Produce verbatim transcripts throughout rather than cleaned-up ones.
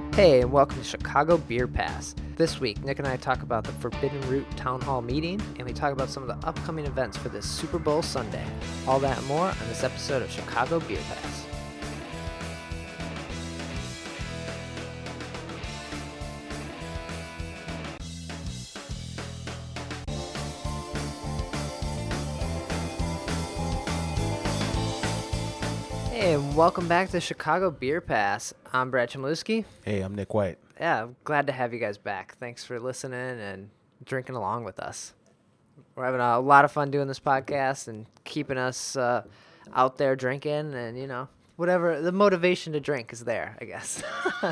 Hey, and welcome to Chicago Beer Pass. This week, Nick and I talk about the Forbidden Root Town Hall meeting, and we talk about some of the upcoming events for this Super Bowl Sunday. All that and more on this episode of Chicago Beer Pass. Hey, and welcome back to Chicago Beer Pass. I'm Brad Chmielewski. Hey, I'm Nick White. Yeah, I'm glad to have you guys back. Thanks for listening and drinking along with us. We're having a lot of fun doing this podcast and keeping us uh, out there drinking, and, you know, whatever, the motivation to drink is there, I guess.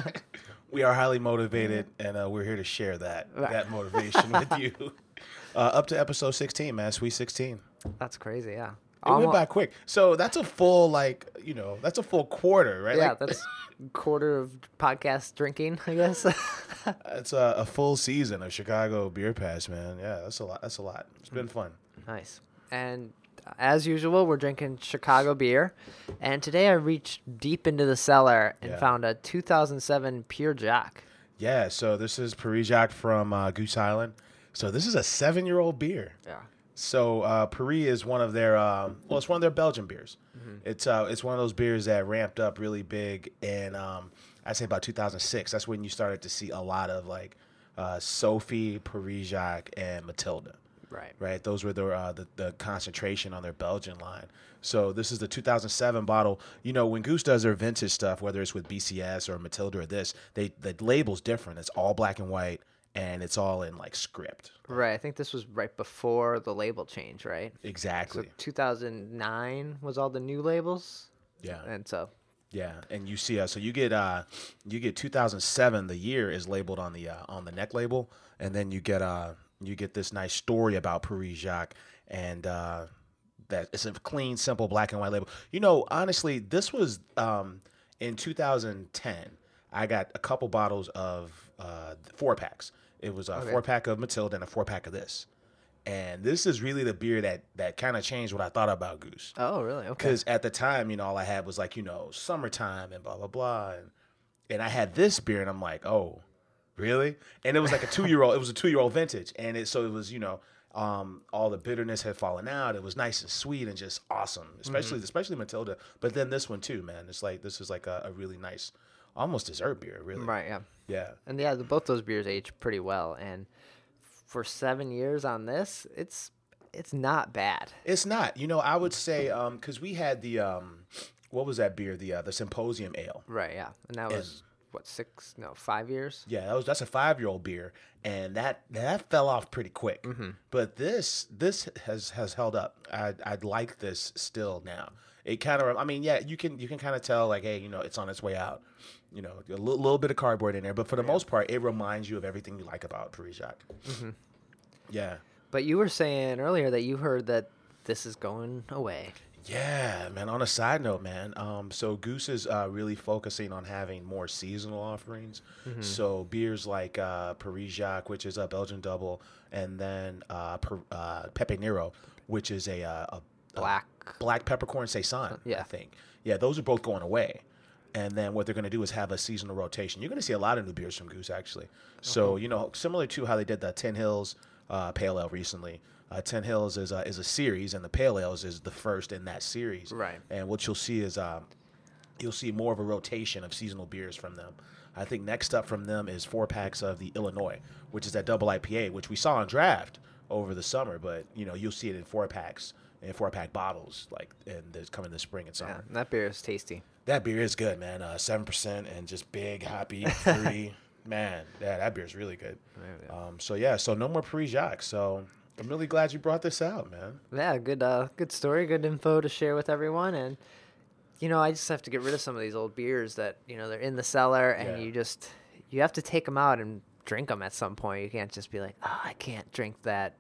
We are highly motivated, and uh, we're here to share that Right. that motivation with you. Uh, up to episode sixteen, man, Sweet sixteen. That's crazy, yeah. It went by quick. So that's a full, like, you know, that's a full quarter, right? Yeah, Like, that's a quarter of podcast drinking, I guess. It's a, a full season of Chicago Beer Pass, man. Yeah, that's a lot. That's a lot. It's been fun. Nice. And as usual, we're drinking Chicago beer. And today I reached deep into the cellar and Yeah. found a two thousand seven Pure Jack. Yeah, so this is Paris Jacques from uh, Goose Island. So this is a seven-year-old beer. Yeah. So uh, Paris is one of their um, well, it's one of their Belgian beers. Mm-hmm. It's uh, it's one of those beers that ramped up really big in um, I'd say about two thousand six. That's when you started to see a lot of like uh, Sophie, Paris Jacques, and Matilda. Right. Right. Those were the, uh, the the concentration on their Belgian line. So this is the two thousand seven bottle. You know, when Goose does their vintage stuff, whether it's with B C S or Matilda or this, they the label's different. It's all black and white, and it's all in like script. Right. I think this was right before the label change, right? Exactly. So two thousand nine was all the new labels. Yeah. And so, Yeah, and you see, uh, so you get uh, you get two thousand seven. The year is labeled on the uh, on the neck label, and then you get uh, you get this nice story about Paris Jacques, and uh, that it's a clean, simple black and white label. You know, honestly, this was um, in two thousand ten. I got a couple bottles of uh, four packs. It was a Okay. four pack of Matilda and a four pack of this, and this is really the beer that that kind of changed what I thought about Goose. oh, really? Okay. Because at the time, you know, all I had was like, you know, summertime and blah, blah, blah. And, and I had this beer and I'm like, oh, really? And it was like a two-year-old, it was a two-year-old vintage. And it so it was, you know, um, all the bitterness had fallen out. It was nice and sweet and just awesome, especially Mm-hmm. especially Matilda. But then this one too, man. It's like, this is like a, a really nice, almost dessert beer, really. Right, yeah. Yeah. And yeah, the, both those beers age pretty well. And for seven years on this, it's it's not bad. It's not. You know, I would say, um, because we had the, um, what was that beer? The uh, the Symposium Ale. Right, yeah. And that was, what, six, no, five years? Yeah, that was that's a five year old beer, and that that fell off pretty quick. Mm-hmm. But this this has has held up. I I'd like this still now. It kind of, I mean, yeah, you can you can kind of tell like, hey, you know, it's on its way out. You know, a little, little bit of cardboard in there, but for the most part, it reminds you of everything you like about Paris Jacques. Mm-hmm. Yeah, But you were saying earlier that you heard that this is going away. yeah, man. On a side note, man, um, so Goose is uh, really focusing on having more seasonal offerings. Mm-hmm. So beers like uh, Paris Jacques, which is a Belgian double, and then uh, per, uh, Pepe Nero, which is a, uh, a Black. black peppercorn saison. Yeah. I think. Yeah, those are both going away. And then what they're going to do is have a seasonal rotation. You're going to see a lot of new beers from Goose, actually. So, you know, similar to how they did the Ten Hills uh, Pale Ale recently. Uh, Ten Hills is a, is a series, and the Pale Ales is the first in that series. Right. And what you'll see is uh, you'll see more of a rotation of seasonal beers from them. I think next up from them is four packs of the Illinois, which is that double I P A, which we saw on draft over the summer. But, you know, you'll see it in four packs. In four pack bottles, like, and there's coming this spring and Yeah, summer. and that beer is tasty. That beer is good, man. Uh, seven percent and just big, hoppy, fruity. Man, yeah, that beer is really good. Yeah. Um, so yeah, so no more Paris Jacques. So I'm really glad you brought this out, man. Yeah, good uh good story, good info to share with everyone. And you know, I just have to get rid of some of these old beers that, you know, they're in the cellar and Yeah. you just you have to take them out and drink them at some point. You can't just be like, "Oh, I can't drink that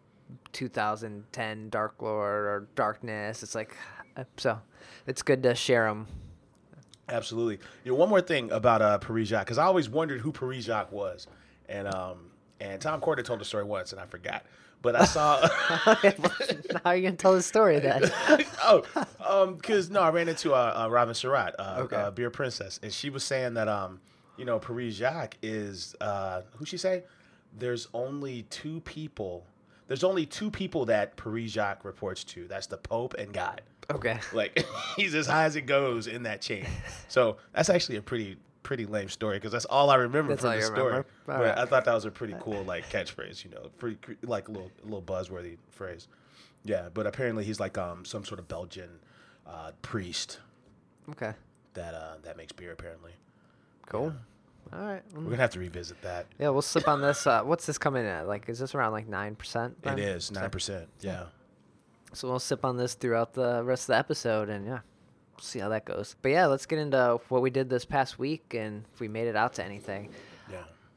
two thousand ten Dark Lord or Darkness." It's like uh, so it's good to share them. Absolutely. You know, one more thing about uh, Paris Jacques, because I always wondered who Paris Jacques was, and um, and Tom Corder told the story once, and I forgot. But I saw. How are you gonna tell the story then? oh, um, because no, I ran into uh, uh Robin Surratt, uh, Okay. uh, Beer Princess, and she was saying that um, you know, Paris Jacques is uh, who she say? There's only two people. There's only two people that Paris Jacques reports to. That's the Pope and God. Okay. Like he's as high as it goes in that chain. So that's actually a pretty pretty lame story because that's all I remember That's from all the you story. remember? All But right. I thought that was a pretty cool like catchphrase. You know, pretty cre- like a little a little buzzworthy phrase. Yeah, but apparently he's like um some sort of Belgian uh, priest Okay. that uh, that makes beer. Apparently, Cool. All right. we're gonna have to revisit that. Yeah, we'll slip on this. Uh, what's this coming in at? Like, is this around like nine percent? It is nine percent. Yeah. So we'll sip on this throughout the rest of the episode, and yeah, see how that goes. But yeah, let's get into what we did this past week and if we made it out to anything. Yeah.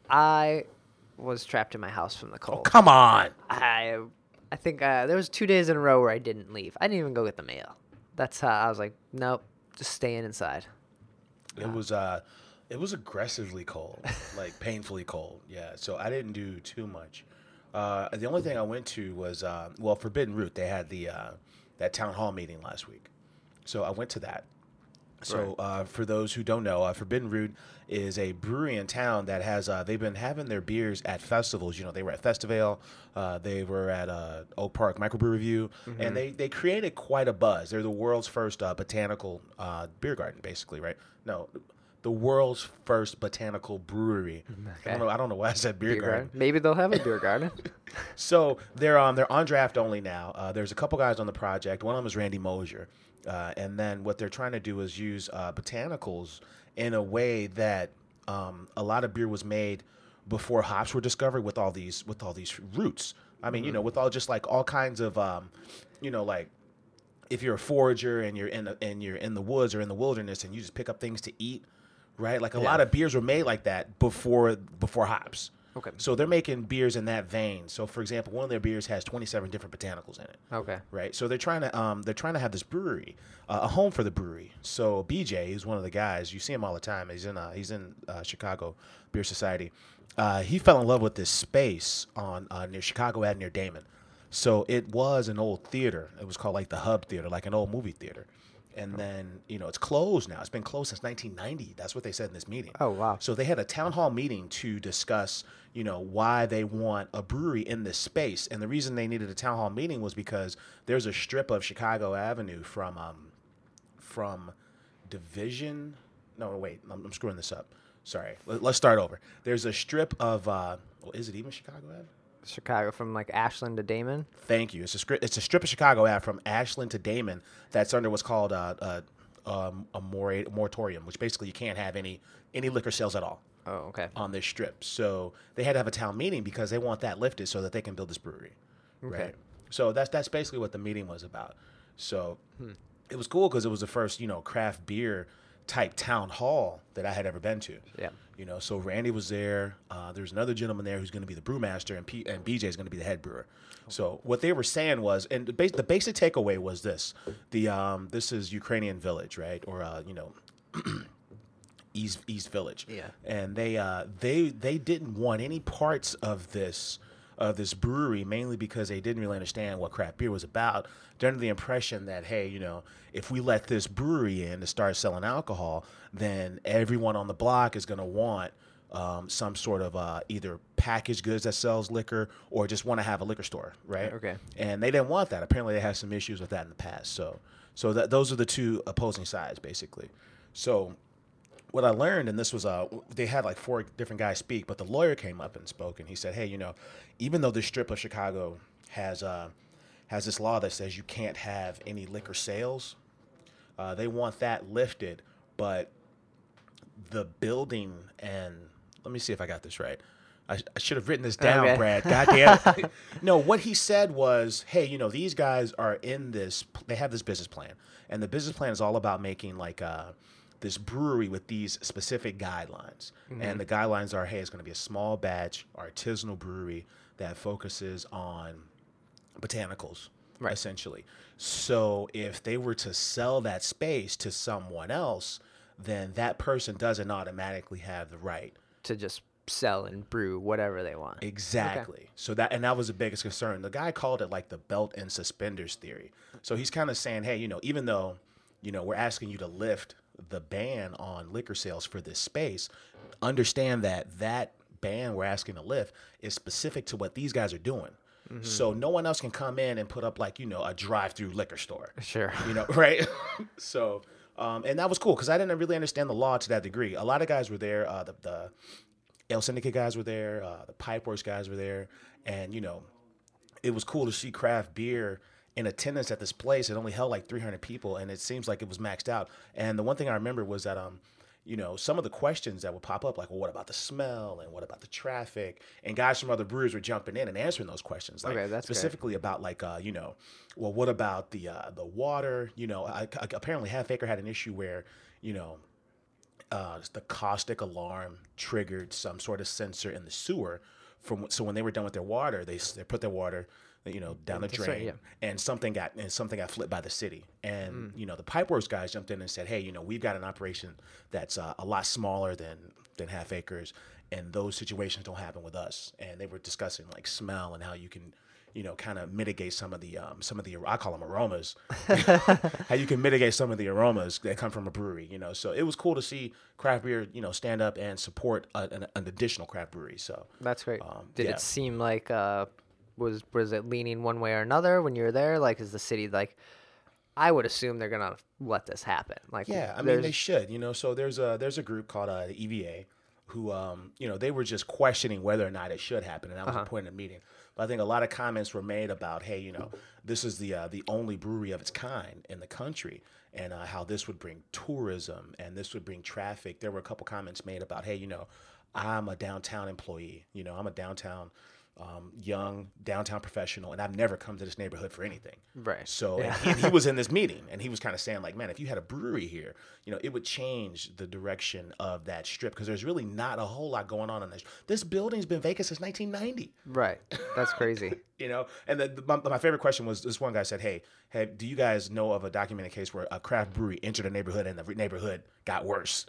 I was trapped in my house from the Oh, cold. come on. I, I think uh, there was two days in a row where I didn't leave. I didn't even go get the mail. That's how I was like, nope, just staying inside. It was uh, it was aggressively cold, like painfully cold. Yeah. So I didn't do too much. Uh, the only thing I went to was uh, well, Forbidden Root. They had the uh, that town hall meeting last week, so I went to that. So uh, for those who don't know, uh, Forbidden Root is a brewery in town that has uh, they've been having their beers at festivals. You know, they were at Festival, uh, they were at uh, Oak Park Microbrew Review, Mm-hmm. and they they created quite a buzz. They're the world's first uh, botanical uh, beer garden, basically, right? No, the world's first botanical brewery. I don't know. I don't know why I said beer, Beer garden. garden. Maybe they'll have a beer garden. So they're um they're on draft only now. Uh, there's a couple guys on the project. One of them is Randy Mosier, uh, and then what they're trying to do is use uh, botanicals in a way that um, a lot of beer was made before hops were discovered with all these with all these roots. I mean, you know, with all just like all kinds of um, you know, like if you're a forager and you're in the, and you're in the woods or in the wilderness and you just pick up things to eat, right? Like a Yeah. lot of beers were made like that before before hops. Okay. So they're making beers in that vein. So for example, one of their beers has twenty-seven different botanicals in it. Okay. Right. So they're trying to um they're trying to have this brewery, uh, a home for the brewery. So B J is one of the guys. You see him all the time. He's in uh, he's in uh, Chicago Beer Society. Uh, he fell in love with this space on uh, near Chicago Ave near Damon. So it was an old theater. It was called like the Hub Theater, like an old movie theater. And then, you know, it's closed now. It's been closed since nineteen ninety. That's what they said in this meeting. Oh, wow. So they had a town hall meeting to discuss, you know, why they want a brewery in this space. And the reason they needed a town hall meeting was because there's a strip of Chicago Avenue from um, from Division. No, wait, I'm, I'm screwing this up. Sorry. Let, let's start over. There's a strip of, uh, well, is it even Chicago Ave? Chicago from like Ashland to Damon. Thank you. It's a strip. It's a strip of Chicago Ave from Ashland to Damon. That's under what's called a a, um, a mora- moratorium, which basically you can't have any any liquor sales at all Oh, okay. on this strip. So they had to have a town meeting because they want that lifted so that they can build this brewery. Okay. Right. So that's that's basically what the meeting was about. So it was cool because it was the first you know craft beer type town hall that I had ever been to. Yeah. You know, so Randy was there. Uh, there's another gentleman there who's going to be the brewmaster, and P- and B J is going to be the head brewer. So what they were saying was, and the, bas- the basic takeaway was this: the um, this is Ukrainian Village, right, or uh, you know, East East Village. Yeah. And they uh, they they didn't want any parts of this of this brewery, mainly because they didn't really understand what craft beer was about. They're under the impression that, hey, you know, if we let this brewery in to start selling alcohol, then everyone on the block is going to want um, some sort of uh, either packaged goods that sells liquor or just want to have a liquor store, right? Okay. And they didn't want that. Apparently, they had some issues with that in the past. So, so that those are the two opposing sides, basically. So, what I learned, and this was, uh, they had like four different guys speak, but the lawyer came up and spoke, and he said, hey, you know, even though this strip of Chicago has uh, has this law that says you can't have any liquor sales, uh, they want that lifted, but the building and, let me see if I got this right. I, I should have written this down, Okay. Brad. God damn it. No, what he said was, hey, you know, these guys are in this, they have this business plan, and the business plan is all about making like uh, this brewery with these specific guidelines. Mm-hmm. And the guidelines are, hey, it's going to be a small batch artisanal brewery that focuses on botanicals, Right. essentially. So if they were to sell that space to someone else, then that person doesn't automatically have the right. To just sell and brew whatever they want. Exactly. So that, and that was the biggest concern. The guy called it like the belt and suspenders theory. So he's kind of saying, hey, you know, even though, you know, we're asking you to lift the ban on liquor sales for this space, understand that that ban we're asking to lift is specific to what these guys are doing. Mm-hmm. So no one else can come in and put up like, you know, a drive-through liquor store. Sure. You know, right? so, um, and that was cool because I didn't really understand the law to that degree. A lot of guys were there. Uh, the, the El Syndicate guys were there. Uh, the Pipeworks guys were there. And, you know, it was cool to see craft beer in attendance at this place. It only held like three hundred people, and it seems like it was maxed out. And the one thing I remember was that, um, you know, some of the questions that would pop up, like, well, what about the smell and what about the traffic? And guys from other breweries were jumping in and answering those questions, like okay, that's specifically great. About like, uh, you know, well, what about the uh, the water? You know, I, I, apparently Half Acre had an issue where, you know, uh, the caustic alarm triggered some sort of sensor in the sewer. From so when they were done with their water, they they put their water, you know, down the drain, right, yeah. and something got and something got flipped by the city. And mm. you know, the Pipeworks guys jumped in and said, "Hey, you know, we've got an operation that's uh, a lot smaller than than Half Acres, and those situations don't happen with us." And they were discussing like smell and how you can, you know, kind of mitigate some of the um, some of the I call them aromas, how you can mitigate some of the aromas that come from a brewery. You know, so it was cool to see craft beer, you know, stand up and support a, an, an additional craft brewery. So that's great. Um, Did yeah. it seem like uh, was was it leaning one way or another when you were there? Like, is the city like? I would assume they're gonna let this happen. Like, yeah, I mean they should. You know, so there's a there's a group called uh, the E V A, who um you know they were just questioning whether or not it should happen, and that was uh-huh. the point of the meeting. But I think a lot of comments were made about, hey, you know, this is the uh, the only brewery of its kind in the country, and uh, how this would bring tourism and this would bring traffic. There were a couple comments made about, hey, you know, I'm a downtown employee. You know, I'm a downtown um, young downtown professional, and I've never come to this neighborhood for anything. Right. So yeah. and he, and he was in this meeting, and he was kind of saying, like, man, if you had a brewery here, you know, it would change the direction of that strip because there's really not a whole lot going on in this. This building's been vacant since nineteen ninety. Right. That's crazy. You know, and the, the, my, my favorite question was this one guy said, hey, hey, do you guys know of a documented case where a craft brewery entered a neighborhood and the neighborhood got worse?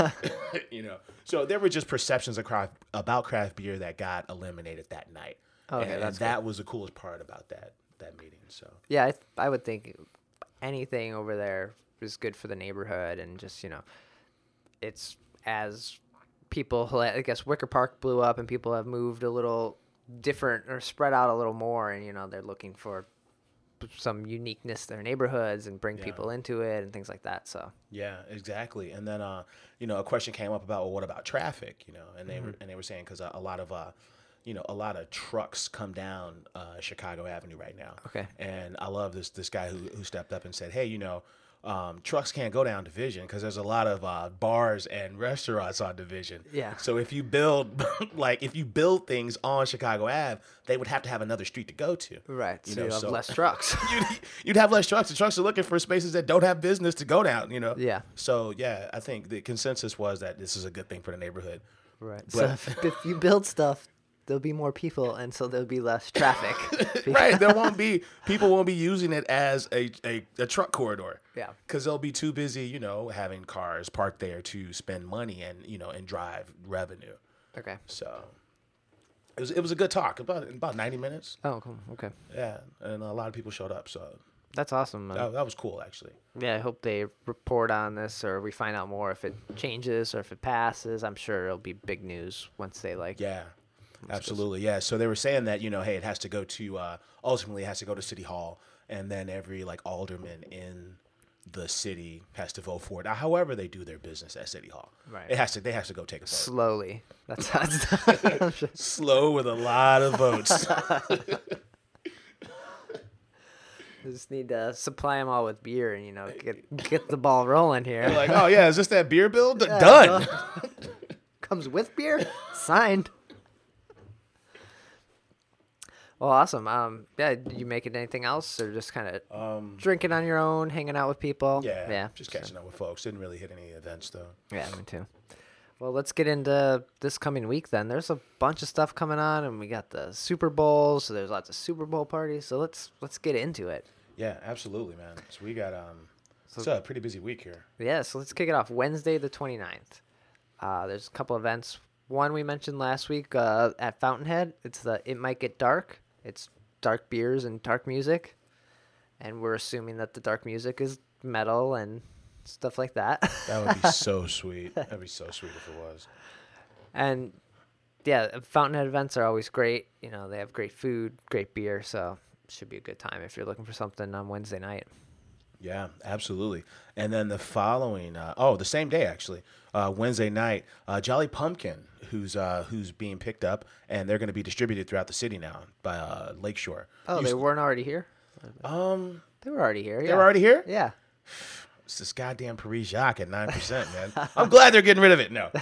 You know, so there were just perceptions of craft, about craft beer that got eliminated that night. Okay, and, that's and that good. was the coolest part about that that meeting. So yeah, I, th- I would think anything over there is good for the neighborhood, and just, you know, it's as people, I guess Wicker Park blew up and people have moved a little different or spread out a little more, and, you know, they're looking for some uniqueness to their neighborhoods and bring yeah. people into it and things like that. So yeah, exactly. And then uh, you know, a question came up about, well, what about traffic? You know, and they mm-hmm. were and they were saying because a, a lot of uh, you know, a lot of trucks come down uh, Chicago Avenue right now. Okay. And I love this this guy who who stepped up and said, hey, you know, um, trucks can't go down Division because there's a lot of uh, bars and restaurants on Division. Yeah. So if you build, like, if you build things on Chicago Ave, they would have to have another street to go to. Right. You so know, you have so less trucks. you'd, you'd have less trucks. The trucks are looking for spaces that don't have business to go down, you know? Yeah. So, yeah, I think the consensus was that this is a good thing for the neighborhood. Right. But, so if, if you build stuff, there'll be more people, and so there'll be less traffic. Right. There won't be, people won't be using it as a, a, a truck corridor. Yeah. Because they'll be too busy, you know, having cars parked there to spend money and, you know, and drive revenue. Okay. So it was it was a good talk, about about ninety minutes. Oh, cool. Okay. Yeah. And a lot of people showed up. So that's awesome. that, that was cool, actually. Yeah. I hope they report on this, or we find out more if it changes or if it passes. I'm sure it'll be big news once they like. Yeah. Absolutely, yeah. So they were saying that, you know, hey, it has to go to, uh, ultimately it has to go to City Hall, and then every, like, alderman in the city has to vote for it. However they do their business at City Hall. Right. It has to, they have to go take a vote. Slowly. That's how it's done. Slow with a lot of votes. We just need to supply them all with beer and, you know, get get the ball rolling here. They're like, oh, yeah, is this that beer bill? D- Yeah, done. Comes with beer? Signed. Well, awesome. Um, yeah, did you make it anything else, or just kind of Um, drinking on your own, hanging out with people? yeah, yeah, just catching up with folks. Didn't really hit any events, though. Yeah, me too. Well, let's get into this coming week then. There's a bunch of stuff coming on, and we got the Super Bowl, so there's lots of Super Bowl parties. So let's let's get into it. Yeah, absolutely, man. So we got um, So- it's a pretty busy week here. Yeah, so let's kick it off. Wednesday the twenty-ninth. Uh, there's a couple events. One we mentioned last week uh, at Fountainhead. It's the It Might Get Dark. It's dark beers and dark music. And we're assuming that the dark music is metal and stuff like that. That would be so sweet. That'd be so sweet if it was. And yeah, Fountainhead events are always great. You know, they have great food, great beer, so it should be a good time if you're looking for something on Wednesday night. Yeah, absolutely. And then the following, uh, oh, the same day actually, uh, Wednesday night, uh, Jolly Pumpkin, who's uh, who's being picked up, and they're going to be distributed throughout the city now by uh, Lakeshore. Oh, Used- they weren't already here? Um, They were already here. they yeah. were already here. Yeah. It's this goddamn Paris Jacques at nine percent, man. I'm glad they're getting rid of it. No,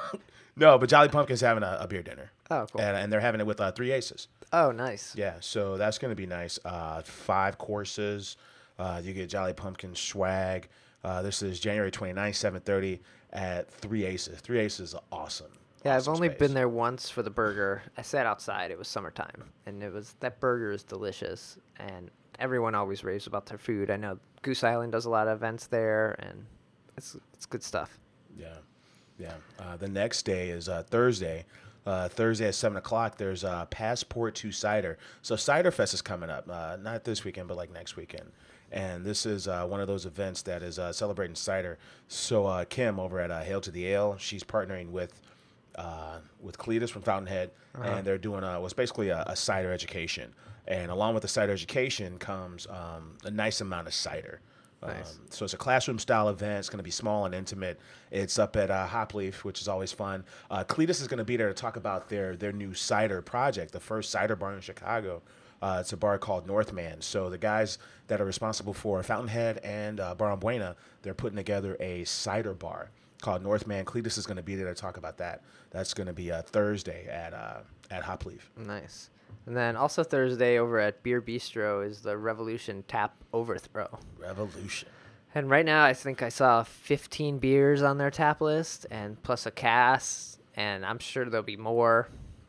no, but Jolly Pumpkin's having a, a beer dinner. Oh, cool. And, and they're having it with uh, Three Aces. Oh, nice. Yeah, so that's going to be nice. Uh, five courses. Uh, you get Jolly Pumpkin swag. Uh, this is January twenty-ninth, seven thirty at Three Aces. Three Aces is awesome. Yeah, awesome I've only space. been there once for the burger. I sat outside. It was summertime, and it was that burger is delicious. And everyone always raves about their food. I know Goose Island does a lot of events there, and it's it's good stuff. Yeah, yeah. Uh, the next day is uh, Thursday. Uh, Thursday at seven o'clock, there's uh, Passport to Cider. So Cider Fest is coming up, uh, not this weekend, but like next weekend. And this is uh, one of those events that is uh, celebrating cider. So uh, Kim over at uh, Hail to the Ale, she's partnering with uh, with Cletus from Fountainhead, uh-huh. and they're doing a, well, it's basically a, a cider education. And along with the cider education comes um, a nice amount of cider. Nice. Um, so it's a classroom-style event. It's going to be small and intimate. It's up at uh, Hopleaf, which is always fun. Uh, Cletus is going to be there to talk about their their new cider project, the first cider bar in Chicago. Uh, it's a bar called Northman. So the guys that are responsible for Fountainhead and uh, Bar on Buena, they're putting together a cider bar called Northman. Cletus is going to be there to talk about that. That's going to be uh, Thursday at uh, at Hopleaf. Nice. And then also Thursday over at Beer Bistro is the Revolution Tap Overthrow. Revolution. And right now I think I saw fifteen beers on their tap list, and plus a cast, and I'm sure there'll be more.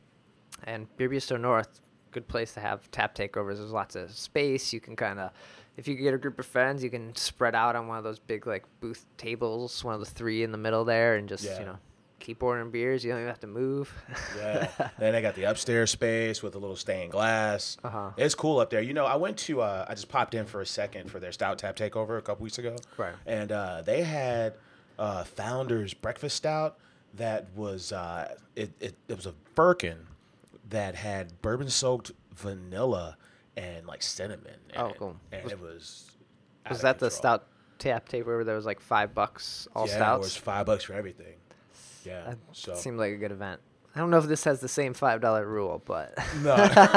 And Beer Bistro North, good place to have tap takeovers. There's lots of space. You can kind of, if you get a group of friends, you can spread out on one of those big like booth tables, one of the three in the middle there, and just, Yeah. you know, keep ordering beers. You don't even have to move. Yeah. Then they got the upstairs space with a little stained glass. Uh-huh. It's cool up there. You know, I went to, uh, I just popped in for a second for their Stout Tap Takeover a couple weeks ago. Right. And uh, they had uh, Founders Breakfast Stout that was, uh, it, it, it was a Birkin that had bourbon-soaked vanilla and, like, cinnamon in Oh, it. cool. And Was- it was out Was of that the control. stout tap takeover where there was like five bucks all yeah, stouts? it was five bucks for everything. Yeah, That so. seemed like a good event. I don't know if this has the same five dollar rule, but No.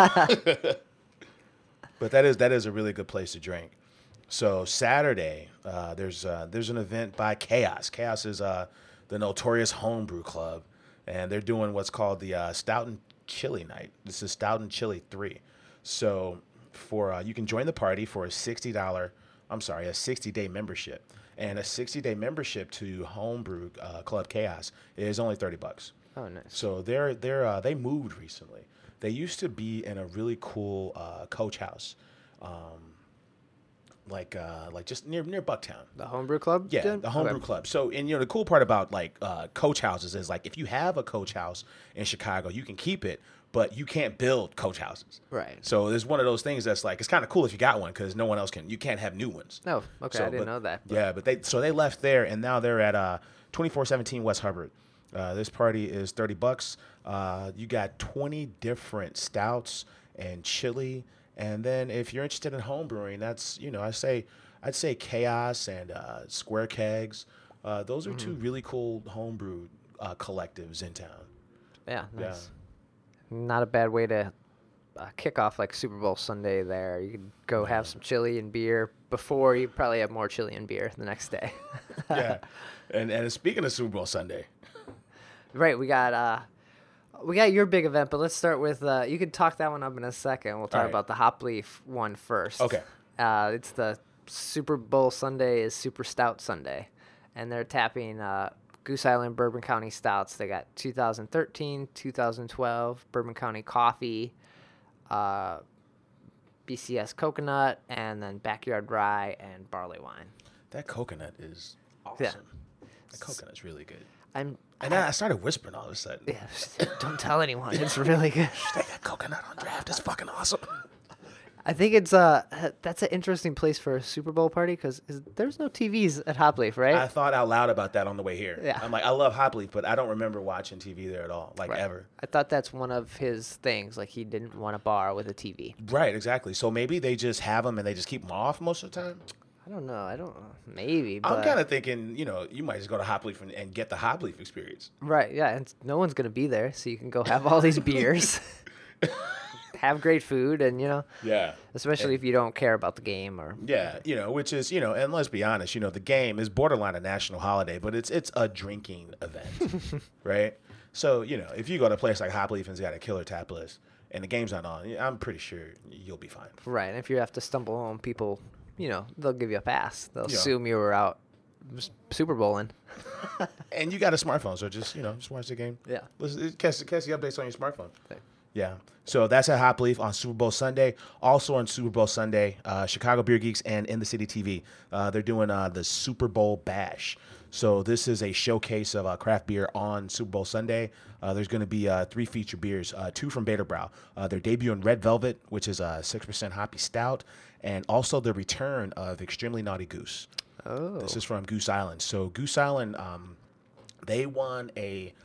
But that is that is a really good place to drink. So Saturday, uh, there's uh, there's an event by Chaos. Chaos is uh, the notorious homebrew club, and they're doing what's called the uh, Stout and Chili Night. This is Stout and Chili three. So for uh, you can join the party for a sixty dollar, I'm sorry, a sixty day membership, and a sixty day membership to Homebrew uh, Club Chaos is only thirty bucks. oh nice. So they're they're uh, they moved recently. They used to be in a really cool uh, coach house, um, like uh, like just near near Bucktown. The homebrew club? Yeah, did? the homebrew Okay. club. So, and you know, the cool part about like uh, coach houses is like if you have a coach house in Chicago, you can keep it, but you can't build coach houses. Right. So there's one of those things that's like it's kind of cool if you got one because no one else can. You can't have new ones. No, okay, So, I didn't but- know that. but- Yeah, but they so they left there and now they're at uh twenty-four seventeen West Hubbard. Uh, this party is thirty bucks. Uh, you got twenty different stouts and chili, and then if you're interested in home brewing, that's you know I say I'd say Chaos and uh, Square Kegs. Uh, those are Mm-hmm. two really cool homebrew uh, collectives in town. Yeah, Yeah. nice. Not a bad way to uh, kick off like Super Bowl Sunday there. You could go have some chili and beer before you probably have more chili and beer the next day. Yeah, and and speaking of Super Bowl Sunday, Right, we got uh we got your big event, but let's start with uh you could talk that one up in a second. We'll talk All right. about the Hopleaf one first. Okay. Uh it's the Super Bowl Sunday is Super Stout Sunday. And they're tapping uh Goose Island Bourbon County Stouts. They got two thousand thirteen, two thousand twelve Bourbon County Coffee, uh B C S Coconut, and then Backyard Rye and Barley Wine. that coconut is awesome. Yeah. That coconut's really good. I'm And then I started whispering all of a sudden. yeah, don't tell anyone. It's really good. Hey, that coconut on draft is fucking awesome. I think it's uh that's an interesting place for a Super Bowl party because there's no T Vs at Hop Leaf, right? I thought out loud about that on the way here. Yeah. I'm like, I love Hop Leaf, but I don't remember watching T V there at all, like Right. ever. I thought that's one of his things. Like he didn't want a bar with a T V. Right, exactly. So maybe they just have them and they just keep them off most of the time. I don't know. I don't. Maybe. But... I'm kind of thinking, you know, you might just go to Hop Leaf and, and get the Hop Leaf experience. Right. Yeah. And no one's gonna be there, so you can go have all these beers, have great food, and you know. Yeah. Especially and, if you don't care about the game or. Yeah, you know, which is, you know, and let's be honest, you know, the game is borderline a national holiday, but it's it's a drinking event, right? So, you know, if you go to a place like Hop Leaf and it's got a killer tap list and the game's not on, I'm pretty sure you'll be fine. Right. And if you have to stumble home, people, you know, they'll give you a pass. They'll Yeah. assume you were out Super Bowling. And you got a smartphone, so just, you know, just watch the game. Yeah. Listen, catch, catch the updates on your smartphone. Okay. Yeah. So that's at Hop Leaf on Super Bowl Sunday. Also on Super Bowl Sunday, uh, Chicago Beer Geeks and In the City T V. Uh, they're doing uh, the Super Bowl Bash. So this is a showcase of uh, craft beer on Super Bowl Sunday. Uh, there's going to be uh, three feature beers, uh, two from Beta Brow. Uh, they're debuting Red Velvet, which is a six percent hoppy stout, and also the return of Extremely Naughty Goose. Oh. This is from Goose Island. So Goose Island, um, they won a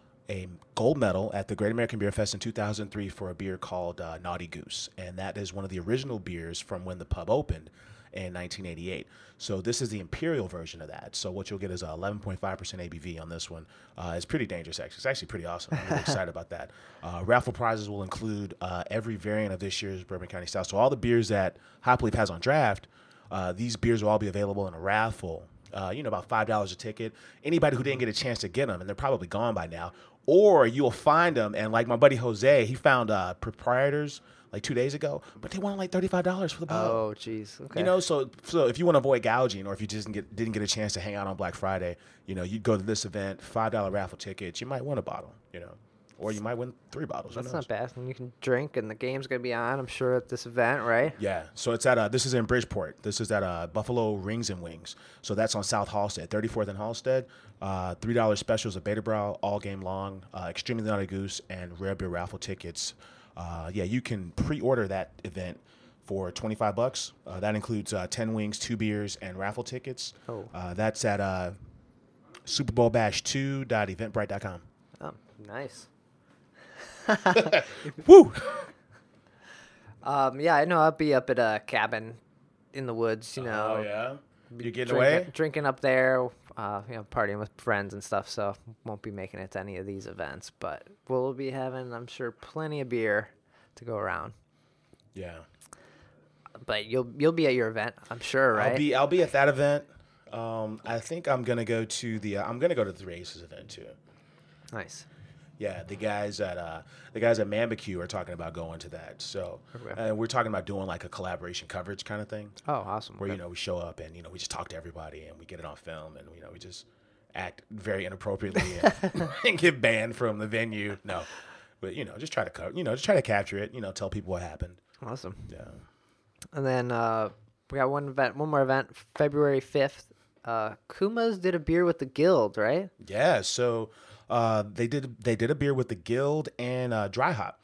a gold medal at the Great American Beer Fest in two thousand three for a beer called uh, Naughty Goose, and that is one of the original beers from when the pub opened in nineteen eighty-eight. So this is the imperial version of that. So what you'll get is a eleven point five percent A B V on this one. Uh, it's pretty dangerous, actually. It's actually pretty awesome. I'm really excited about that. Uh, raffle prizes will include uh, every variant of this year's Bourbon County Stout. So all the beers that Hop Leaf has on draft, uh, these beers will all be available in a raffle. Uh, you know, about five dollars a ticket. Anybody who didn't get a chance to get them, and they're probably gone by now, or you'll find them. And like my buddy Jose, he found uh, proprietors like two days ago, but they wanted like thirty-five dollars for the bottle. Oh, jeez. Okay. You know, so so if you want to avoid gouging, or if you just didn't get didn't get a chance to hang out on Black Friday, you know, you'd go to this event, five dollar raffle tickets. You might win a bottle, you know, or you might win three bottles. Who That's knows? not bad. And you can drink, and the game's gonna be on. I'm sure at this event, right? Yeah, so it's at uh, this is in Bridgeport. This is at uh, Buffalo Rings and Wings. So that's on South Halstead, thirty-fourth and Halstead. Uh, Three dollar specials at Beta Brow all game long. Uh, Extremely Naughty Goose and Rare Beer raffle tickets. Uh, yeah, you can pre-order that event for twenty-five bucks. Uh, that includes uh, ten wings, two beers, and raffle tickets. Oh. Uh, that's at uh, Super Bowl Bash two dot eventbrite dot com. Oh, nice. Woo! Um, yeah, I know. I'll be up at a cabin in the woods. You know, Oh yeah, you're getting drinking, away. drinking up there. Uh, you know, partying with friends and stuff. So won't be making it to any of these events, but we'll be having, I'm sure, plenty of beer to go around. Yeah. But you'll you'll be at your event, I'm sure, right? I'll be I'll be at that event. Um, I think I'm gonna go to the uh, I'm gonna go to the Races event too. Nice. Yeah, the guys at uh, the guys at Mambacue are talking about going to that. So Okay. uh, we're talking about doing like a collaboration coverage kind of thing, Oh, awesome. where Okay. you know we show up and you know we just talk to everybody and we get it on film and you know we just act very inappropriately and, and get banned from the venue. No, but you know just try to cover, you know just try to capture it. You know, tell people what happened. Awesome. Yeah. And then uh, we got one event, one more event, February fifth. Uh, Kuma's did a beer with the Guild, right? Yeah, so uh, they did they did a beer with the Guild and uh, Dry Hop.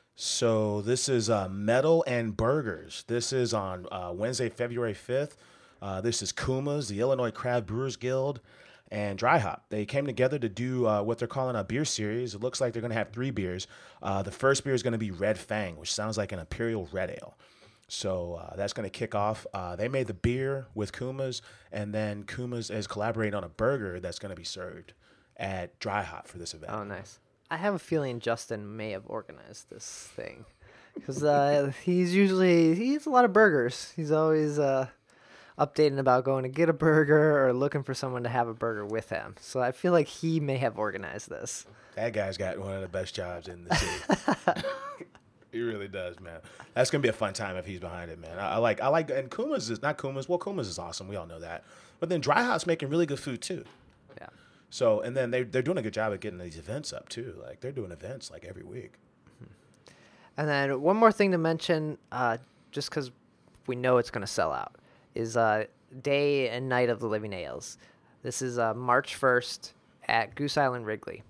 So this is uh, Metal and Burgers. This is on uh, Wednesday, February fifth. Uh, this is Kuma's, the Illinois Craft Brewers Guild, and Dry Hop. They came together to do uh, what they're calling a beer series. It looks like they're going to have three beers. Uh, the first beer is going to be Red Fang, which sounds like an Imperial Red Ale. So uh, that's going to kick off. Uh, they made the beer with Kuma's, and then Kuma's is collaborating on a burger that's going to be served at Dry Hop for this event. Oh, nice. I have a feeling Justin may have organized this thing because uh, he's usually he eats a lot of burgers. He's always uh, updating about going to get a burger or looking for someone to have a burger with him. So I feel like he may have organized this. That guy's got one of the best jobs in the city. He really does, man. That's gonna be a fun time if he's behind it, man. I, I like, I like, and Kuma's is not Kuma's. Well, Kuma's is awesome. We all know that. But then Dry Hop's making really good food too. Yeah. So, and then they they're doing a good job at getting these events up too. Like they're doing events like every week. And then one more thing to mention, uh, just because we know it's going to sell out, is uh, Day and Night of the Living Ales. This is uh, March first at Goose Island Wrigley.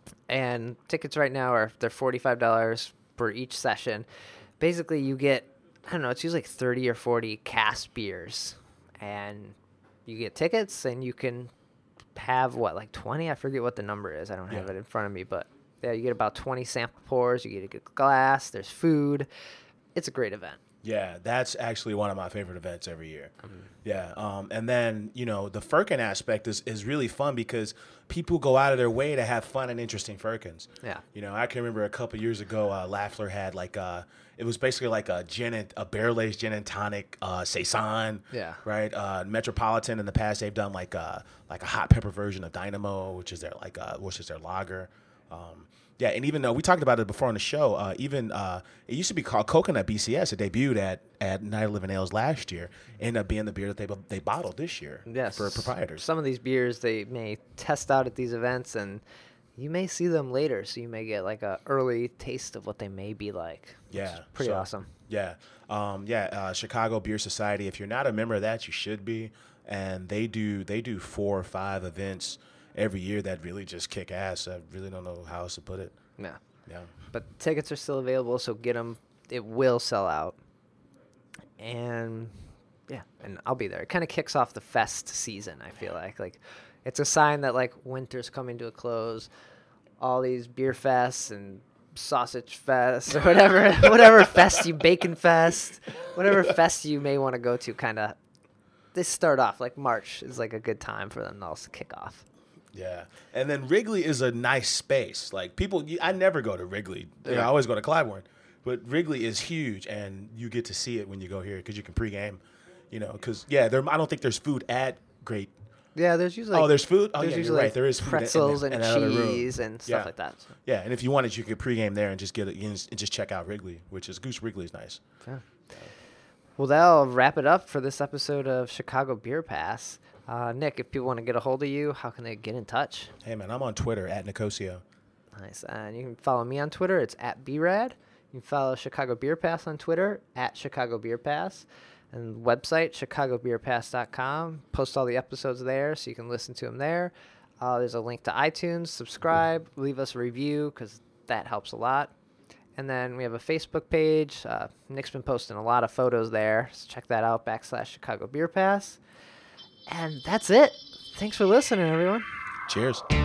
And tickets right now are they're forty-five dollars for each session. Basically, you get I don't know, it's usually like thirty or forty cask beers. And you get tickets and you can have, what, like twenty? I forget what the number is. I don't have Yeah. it in front of me. But yeah, you get about twenty sample pours. You get a good glass. There's food. It's a great event. Yeah, that's actually one of my favorite events every year. Mm-hmm. Yeah, um, and then, you know, the Firkin aspect is, is really fun because people go out of their way to have fun and interesting Firkins. Yeah. You know, I can remember a couple years ago, uh, Lafler had like a, it was basically like a gin and, a barrel-aged gin and tonic, uh, Saison. Yeah. Right? Uh, Metropolitan in the past, they've done like a, like a hot pepper version of Dynamo, which is their like, uh, which is their lager. Um, Yeah, and even though we talked about it before on the show, uh, even uh, it used to be called Coconut B C S. It debuted at at Night of Living Ales last year. Ended up being the beer that they they bottled this year Yes. for proprietors. Some of these beers they may test out at these events, and you may see them later, so you may get like a early taste of what they may be like. which Yeah, is pretty so- awesome. Yeah, um, yeah. Uh, Chicago Beer Society. If you're not a member of that, you should be. And they do they do four or five events every year that really just kick ass. I really don't know how else to put it. Yeah. Yeah. But tickets are still available, so get them. It will sell out. And yeah, and I'll be there. It kind of kicks off the fest season, I feel like. Like it's a sign that like winter's coming to a close. All these beer fests and sausage fest or whatever whatever fest you bacon fest, whatever fest you may want to go to, kind of they start off like March is like a good time for them to also kick off. Yeah, and then Wrigley is a nice space. Like people, I never go to Wrigley. You know, I always go to Clybourne, but Wrigley is huge, and you get to see it when you go here because you can pregame. You know, because yeah, there. I don't think there's food at Great. Yeah, there's usually Oh, there's food. Oh, there's yeah, usually you're right. like There is food in- in pretzels the- in and that other room. cheese and stuff Yeah. like that. So. Yeah, and if you wanted, you could pregame there and just get it and just check out Wrigley, which is Goose Wrigley is nice. Yeah. Well, that'll wrap it up for this episode of Chicago Beer Pass. Uh, Nick, if people want to get a hold of you, how can they get in touch? Hey man, I'm on Twitter at Nicosio. Nice. And you can follow me on Twitter. It's at B rad. You can follow Chicago Beer Pass on Twitter at Chicago Beer Pass. And website, chicago beer pass dot com. Post all the episodes there so you can listen to them there. Uh, there's a link to iTunes. Subscribe. Leave us a review because that helps a lot. And then we have a Facebook page. Uh, Nick's been posting a lot of photos there. So check that out, backslash Chicago Beer Pass. And that's it. Thanks for listening, everyone. Cheers.